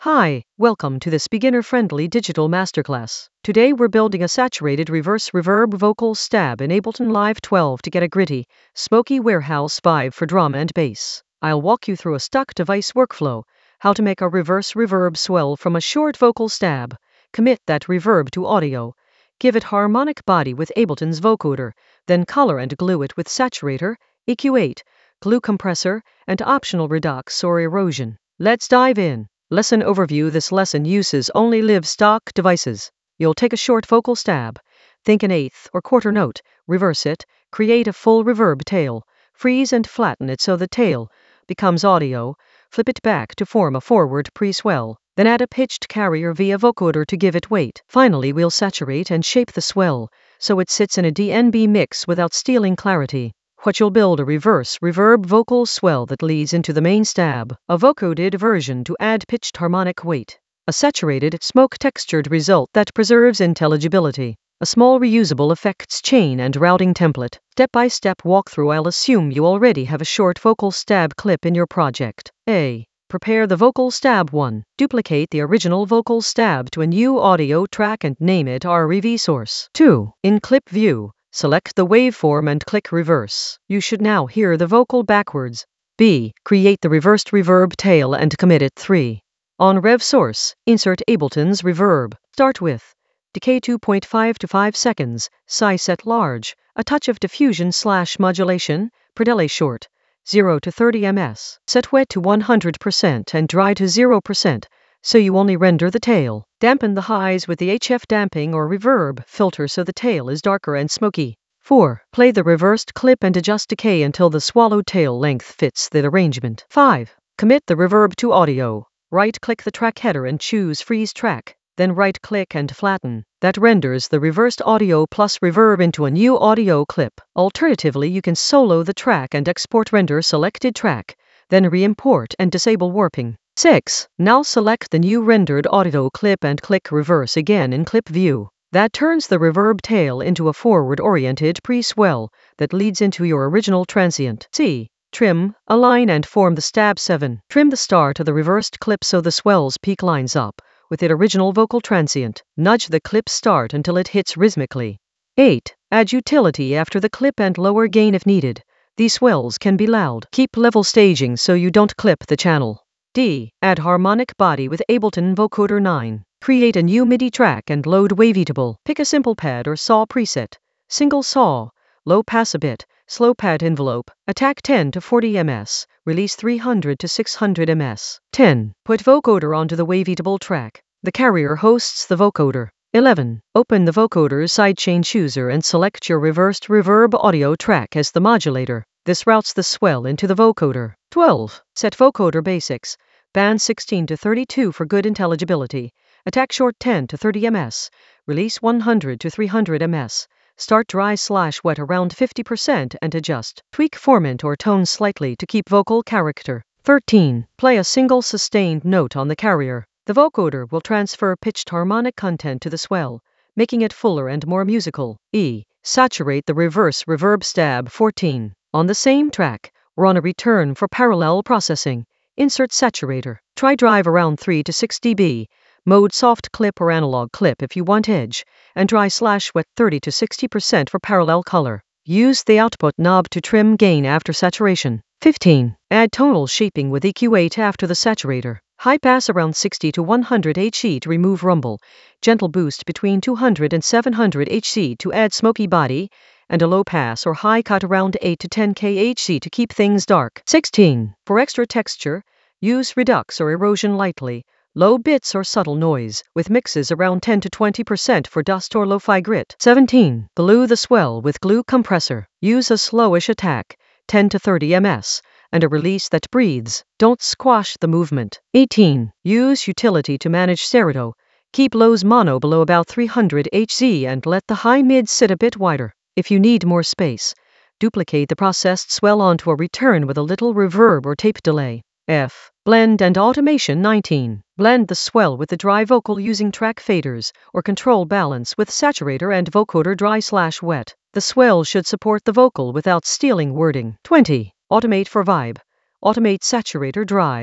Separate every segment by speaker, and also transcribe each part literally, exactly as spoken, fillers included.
Speaker 1: Hi, welcome to this beginner-friendly digital masterclass. Today we're building a saturated reverse reverb vocal stab in Ableton Live twelve to get a gritty, smoky warehouse vibe for drum and bass. I'll walk you through a stuck device workflow, how to make a reverse reverb swell from a short vocal stab, commit that reverb to audio, give it harmonic body with Ableton's vocoder, then color and glue it with saturator, E Q eight, glue compressor, and optional redux or erosion. Let's dive in. Lesson overview. This lesson uses only live stock devices. You'll take a short vocal stab, think an eighth or quarter note, reverse it, create a full reverb tail, freeze and flatten it so the tail becomes audio, flip it back to form a forward pre-swell, then add a pitched carrier via vocoder to give it weight. Finally, we'll saturate and shape the swell so it sits in a D N B mix without stealing clarity. What you'll build a reverse reverb vocal swell that leads into the main stab, a vocoded version to add pitched harmonic weight, a saturated smoke textured result that preserves intelligibility, a small reusable effects chain and routing template. Step-by-step walkthrough. I'll assume you already have a short vocal stab clip in your project. A. Prepare the vocal stab one. Duplicate the original vocal stab to a new audio track and name it R E V source. two. In clip view, select the waveform and click reverse. You should now hear the vocal backwards. B. Create the reversed reverb tail and commit it. three. On rev source, insert Ableton's reverb. Start with decay two point five to five seconds, size set large, a touch of diffusion slash modulation, per delay short, zero to thirty millimeters. Set wet to one hundred percent and dry to zero percent, so you only render the tail. Dampen the highs with the H F damping or reverb filter so the tail is darker and smoky. four. Play the reversed clip and adjust decay until the swallowed tail length fits the arrangement. five. Commit the reverb to audio. Right-click the track header and choose Freeze Track, then right-click and flatten. That renders the reversed audio plus reverb into a new audio clip. Alternatively, you can solo the track and export render selected track, then re-import and disable warping. six. Now select the new rendered audio clip and click reverse again in clip view. That turns the reverb tail into a forward-oriented pre-swell that leads into your original transient. C. Trim, align and form the stab. seven. Trim the start of the reversed clip so the swell's peak lines up with its original vocal transient. Nudge the clip start until it hits rhythmically. eight. Add utility after the clip and lower gain if needed. These swells can be loud. Keep level staging so you don't clip the channel. D. Add harmonic body with Ableton Vocoder. nine. Create a new MIDI track and load Waveatable. Pick a simple pad or saw preset. Single saw, low pass a bit, slow pad envelope, attack ten to forty millimeters, release three hundred to six hundred millimeters. ten. Put vocoder onto the Waveatable track. The carrier hosts the vocoder. eleven. Open the vocoder's sidechain chooser and select your reversed reverb audio track as the modulator. This routes the swell into the vocoder. twelve. Set vocoder basics. Band sixteen to thirty-two for good intelligibility. Attack short ten to thirty millimeters. Release one hundred to three hundred millimeters. Start dry slash wet around fifty percent and adjust. Tweak formant or tone slightly to keep vocal character. thirteen. Play a single sustained note on the carrier. The vocoder will transfer pitched harmonic content to the swell, making it fuller and more musical. E. Saturate the reverse reverb stab. fourteen. On the same track, or on a return for parallel processing, insert saturator. Try drive around three to six decibels. Mode soft clip or analog clip if you want edge, and dry slash wet thirty to sixty percent for parallel color. Use the output knob to trim gain after saturation. fifteen. Add tonal shaping with E Q eight after the saturator. High pass around sixty to one hundred hertz to remove rumble, gentle boost between two hundred and seven hundred hertz to add smoky body, and a low pass or high cut around eight to ten kilohertz to keep things dark. sixteen. For extra texture, use redux or erosion lightly, low bits or subtle noise, with mixes around ten to twenty percent for dust or lo-fi grit. seventeen. Glue the swell with glue compressor. Use a slowish attack, ten to thirty millimeters, and a release that breathes. Don't squash the movement. eighteen. Use utility to manage stereo. Keep lows mono below about three hundred hertz and let the high mid sit a bit wider. If you need more space, duplicate the processed swell onto a return with a little reverb or tape delay. F. Blend and automation. nineteen. Blend the swell with the dry vocal using track faders, or control balance with saturator and vocoder dry slash wet. The swell should support the vocal without stealing wording. twenty. Automate for vibe. Automate saturator drive,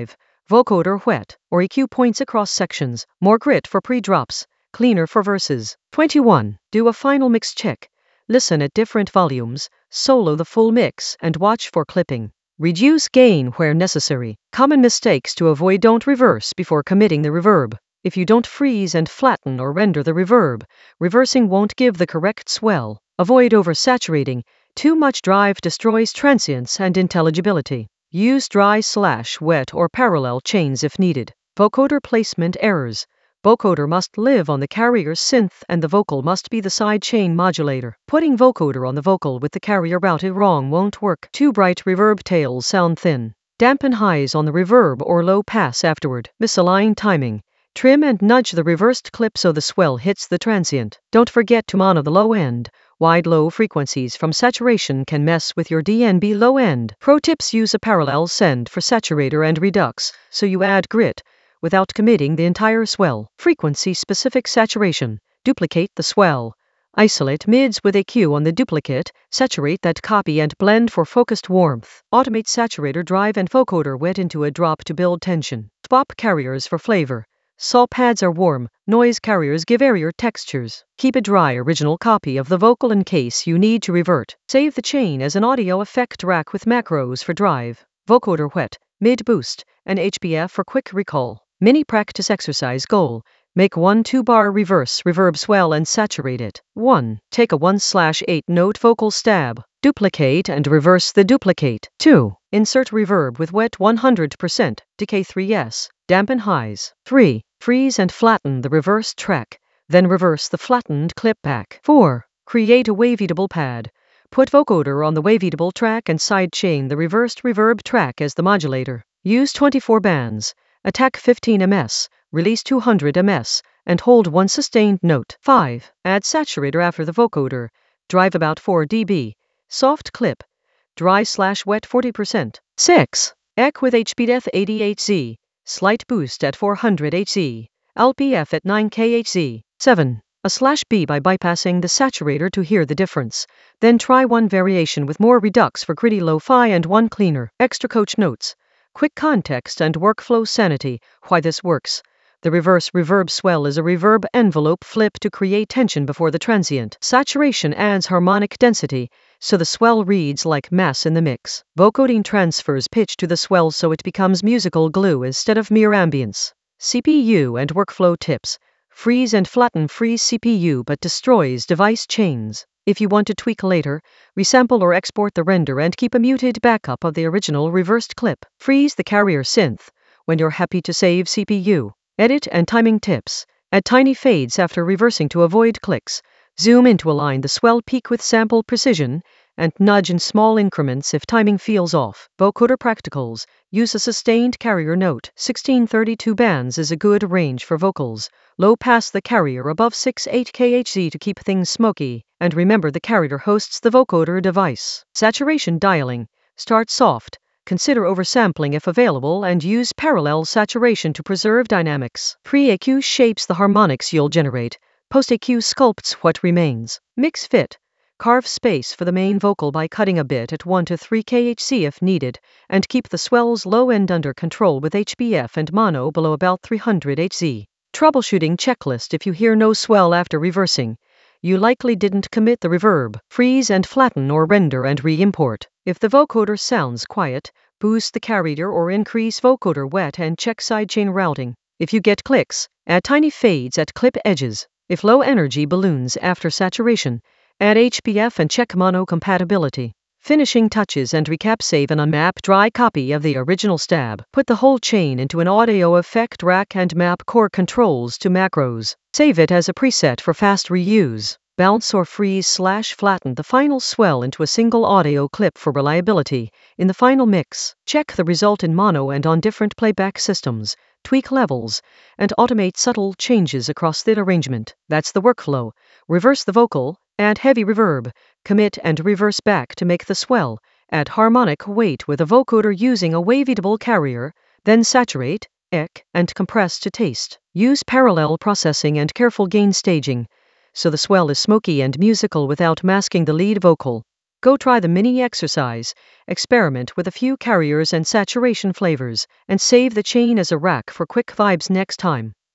Speaker 1: Vocoder wet, or E Q points across sections, more grit for pre-drops, cleaner for verses. twenty-one. Do a final mix check. Listen at different volumes, solo the full mix, and watch for clipping. Reduce gain where necessary. Common mistakes to avoid: don't reverse before committing the reverb. If you don't freeze and flatten or render the reverb, reversing won't give the correct swell. Avoid oversaturating. Too much drive destroys transience and intelligibility. Use dry slash wet or parallel chains if needed. Vocoder placement errors. Vocoder must live on the carrier's synth and the vocal must be the side chain modulator. Putting vocoder on the vocal with the carrier routed wrong won't work. Too bright reverb tails sound thin. Dampen highs on the reverb or low pass afterward. Misalign timing. Trim and nudge the reversed clip so the swell hits the transient. Don't forget to mono the low end. Wide low frequencies from saturation can mess with your D N B low end. Pro tips: use a parallel send for saturator and redux, so you add grit without committing the entire swell. Frequency-specific saturation. Duplicate the swell. Isolate mids with E Q on the duplicate, saturate that copy and blend for focused warmth. Automate saturator drive and vocoder wet into a drop to build tension. Swap carriers for flavor. Saw pads are warm, noise carriers give airier textures. Keep a dry original copy of the vocal in case you need to revert. Save the chain as an audio effect rack with macros for drive. Vocoder wet, mid boost, and H B F for quick recall. Mini practice exercise goal. Make one two-bar reverse reverb swell and saturate it. one. Take a one slash eight note vocal stab. Duplicate and reverse the duplicate. two. Insert reverb with wet one hundred percent. Decay three S. Dampen highs. three. Freeze and flatten the reversed track. Then reverse the flattened clip back. four. Create a waveatable pad. Put vocoder on the waveatable track and sidechain the reversed reverb track as the modulator. Use twenty-four bands. Attack fifteen millimeters, release two hundred millimeters, and hold one sustained note. five. Add saturator after the vocoder. Drive about four decibels. Soft clip. Dry slash wet forty percent. six. E Q with H B F eighty hertz. Slight boost at four hundred hertz. L P F at nine kilohertz. seven. A slash B by bypassing the saturator to hear the difference. Then try one variation with more redux for gritty lo-fi and one cleaner. Extra coach notes. Quick context and workflow sanity. Why this works. The reverse reverb swell is a reverb envelope flip to create tension before the transient. Saturation adds harmonic density, so the swell reads like mass in the mix. Vocoding transfers pitch to the swell so it becomes musical glue instead of mere ambience. C P U and workflow tips. Freeze and flatten frees C P U but destroys device chains. If you want to tweak later, resample or export the render and keep a muted backup of the original reversed clip. Freeze the carrier synth when you're happy to save C P U. Edit and timing tips. Add tiny fades after reversing to avoid clicks. Zoom in to align the swell peak with sample precision, and nudge in small increments if timing feels off. Vocoder practicals. Use a sustained carrier note. sixteen thirty-two bands is a good range for vocals. Low pass the carrier above six point eight kilohertz to keep things smoky, and remember the carrier hosts the vocoder device. Saturation dialing. Start soft. Consider oversampling if available and use parallel saturation to preserve dynamics. Pre-E Q shapes the harmonics you'll generate. Post-E Q sculpts what remains. Mix fit. Carve space for the main vocal by cutting a bit at one to three kilohertz if needed, and keep the swell's low end under control with H B F and mono below about three hundred hertz. Troubleshooting checklist. If you hear no swell after reversing, you likely didn't commit the reverb. Freeze and flatten or render and re-import. If the vocoder sounds quiet, boost the carrier or increase vocoder wet and check sidechain routing. If you get clicks, add tiny fades at clip edges. If low energy balloons after saturation, add H B F and check mono compatibility. Finishing touches and recap. Save an unmapped dry copy of the original stab. Put the whole chain into an audio effect rack and map core controls to macros. Save it as a preset for fast reuse. Bounce or freeze slash flatten the final swell into a single audio clip for reliability. In the final mix, check the result in mono and on different playback systems. Tweak levels, and automate subtle changes across the arrangement. That's the workflow. Reverse the vocal, add heavy reverb, commit and reverse back to make the swell, add harmonic weight with a vocoder using a waveatable carrier, then saturate, E Q, and compress to taste. Use parallel processing and careful gain staging, so the swell is smoky and musical without masking the lead vocal. Go try the mini exercise, experiment with a few carriers and saturation flavors, and save the chain as a rack for quick vibes next time.